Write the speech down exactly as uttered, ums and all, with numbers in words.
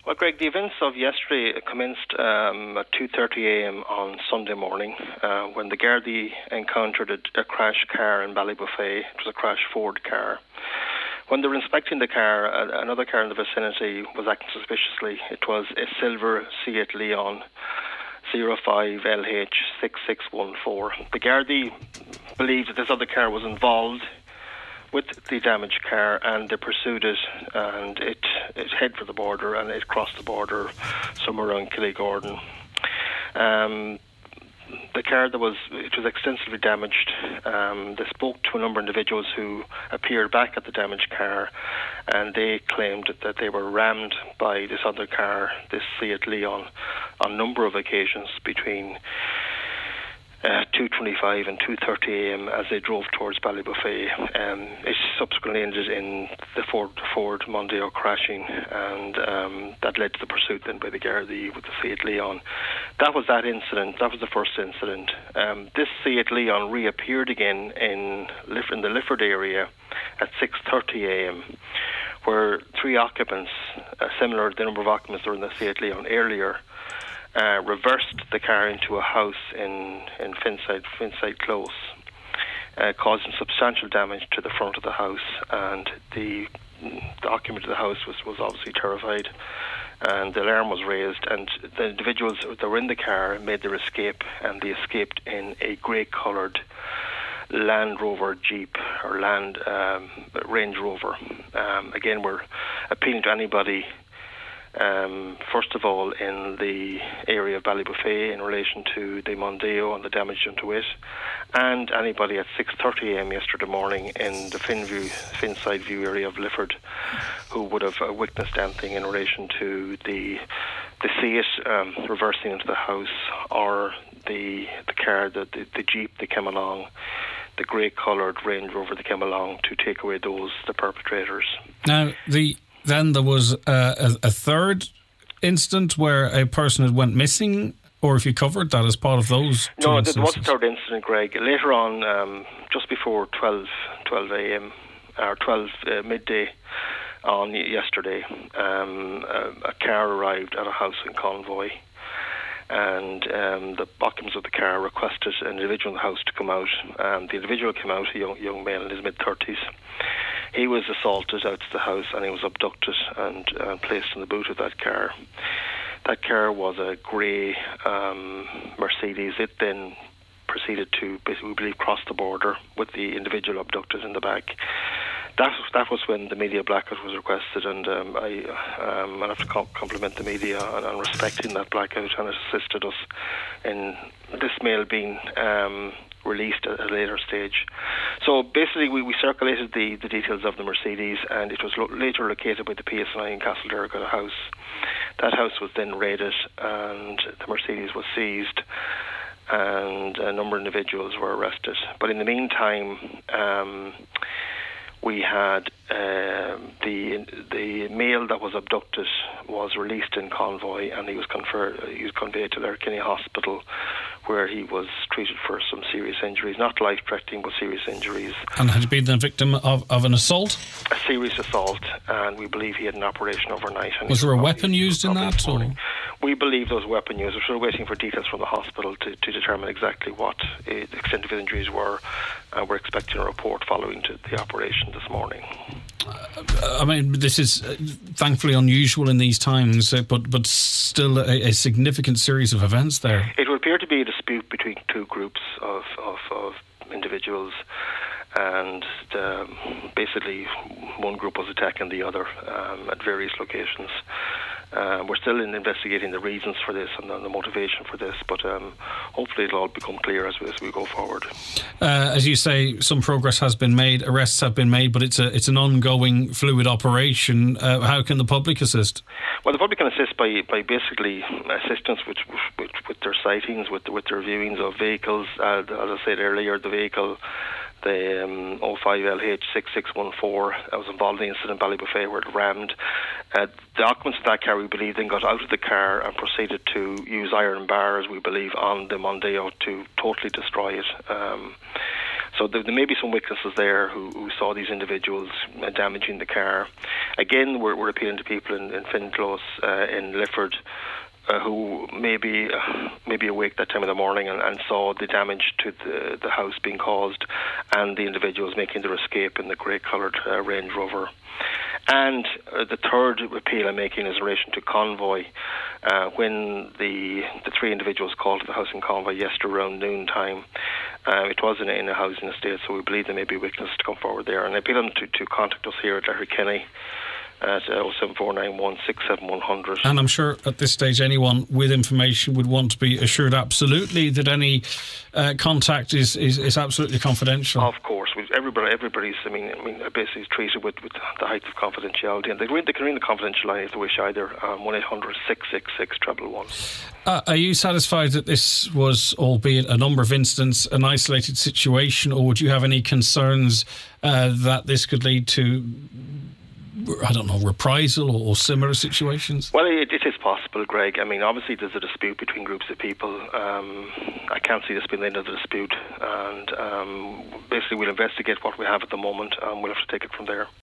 Well, Greg, the events of yesterday commenced um, at two thirty a.m. on Sunday morning uh, when the Gardaí encountered a, a crashed car in Ballybuffet. It was a crashed Ford car. When they were inspecting the car, uh, another car in the vicinity was acting suspiciously. It was a silver Seat Leon zero five L H six six one four. The Gardaí believed that this other car was involved with the damaged car, and they pursued it, and it, it headed for the border, and it crossed the border somewhere around Killygordon. Um, the car that was it was extensively damaged. Um, they spoke to a number of individuals who appeared back at the damaged car, and they claimed that they were rammed by this other car, this Seat Leon, on a number of occasions between Uh, two twenty-five and two thirty a.m. as they drove towards Ballybuffet. Um, it subsequently ended in the Ford, Ford Mondeo crashing, and um, that led to the pursuit then by the Gardaí with the Seat Leon. That was that incident. That was the first incident. Um, this Seat Leon reappeared again in, in the Lifford area at six thirty a.m. where three occupants, uh, similar to the number of occupants that were in the Seat Leon earlier, Uh, reversed the car into a house in, in Finside, Finside Close, uh, causing substantial damage to the front of the house, and the, the occupant of the house was, was obviously terrified, and the alarm was raised, and the individuals that were in the car made their escape, and they escaped in a grey-coloured Land Rover Jeep, or Land um, Range Rover. Um, again, we're appealing to anybody Um, first of all, in the area of Ballybuffet in relation to the Mondeo and the damage done to it, and anybody at six thirty a.m. yesterday morning in the Finview, Finside View area of Lifford who would have uh, witnessed anything in relation to the the Seat um, reversing into the house, or the the car, the, the, the Jeep that came along, the grey-coloured Range Rover that came along to take away those, the perpetrators. Now, the... Then there was uh, a, a third incident where a person had went missing, or if you covered that as part of those two No, instances? there was a third incident, Greg. Later on, um, just before twelve a.m. or twelve uh, midday on yesterday, um, a, a car arrived at a house in Convoy, and um, the occupants of the car requested an individual in the house to come out. Um, the individual came out, a young, young male in his mid-thirties. He was assaulted out to the house, and he was abducted and uh, placed in the boot of that car. That car was a grey um, Mercedes. It then proceeded to, basically, we believe, cross the border with the individual abducted in the back. That, that was when the media blackout was requested, and um, I, um, I have to compliment the media on, on respecting that blackout, and it assisted us in this male being um, released at a later stage. So basically we, we circulated the, the details of the Mercedes, and it was lo- later located by the P S N I in Castlederg at a house. That house was then raided, and the Mercedes was seized, and a number of individuals were arrested. But in the meantime, um, we had uh, the the male that was abducted was released in Convoy, and he was conferred, he was conveyed to Letterkenny Hospital, where he was treated for some serious injuries, not life-threatening, but serious injuries. And had he been the victim of, of an assault? A serious assault, and we believe he had an operation overnight. And was there a weapon used in that? Or? We believe there was a weapon used. We're still waiting for details from the hospital to, to determine exactly what uh, the extent of his injuries were, and we're expecting a report following to the operation this morning. Uh, I mean, this is uh, thankfully unusual in these times, uh, but but still a, a significant series of events there. It would appear to be a dispute between two groups of, of, of individuals, and um, basically one group was attacking the other um, at various locations. Uh, we're still in investigating the reasons for this and the, the motivation for this, but um, hopefully it'll all become clear as we, as we go forward. Uh, as you say, some progress has been made, arrests have been made, but it's a it's an ongoing fluid operation. Uh, how can the public assist? Well, the public can assist by, by basically assistance with with, with their sightings, with with their viewings of vehicles. Uh, as I said earlier, the vehicle, the um, oh five L H six six one four, I was involved in the incident in Ballybuffet where it rammed. Uh, the occupants of that car, we believe, then got out of the car and proceeded to use iron bars, we believe, on the Mondeo to totally destroy it. Um, So there, there may be some witnesses there who, who saw these individuals uh, damaging the car. Again, we're, we're appealing to people in, in Finchlose, uh, in Lifford, uh, who may be, uh, may be awake that time of the morning and, and saw the damage to the, the house being caused and the individuals making their escape in the grey-coloured uh, Range Rover. And uh, the third appeal I'm making is in relation to Convoy. Uh, when the the three individuals called to the house in Convoy yesterday around noon time, uh, it was in a, in a housing estate, so we believe there may be witnesses to come forward there. And I appeal them to, to contact us here at Letterkenny at oh seven four nine one six seven one zero zero. And I'm sure at this stage anyone with information would want to be assured absolutely that any uh, contact is, is, is absolutely confidential. Of course, with everybody, everybody's. I mean, I mean, basically treated with, with the height of confidentiality, and they can ring, they can ring the confidential line if they wish either. Um, one eight hundred six six six one one one. Uh, are you satisfied that this was, albeit a number of incidents, an isolated situation, or would you have any concerns uh, that this could lead to, I don't know, reprisal or, or similar situations? Well, it, it is possible, Greg. I mean, obviously there's a dispute between groups of people. Um, I can't see this being the end of the dispute, and um, basically we'll investigate what we have at the moment, and we'll have to take it from there.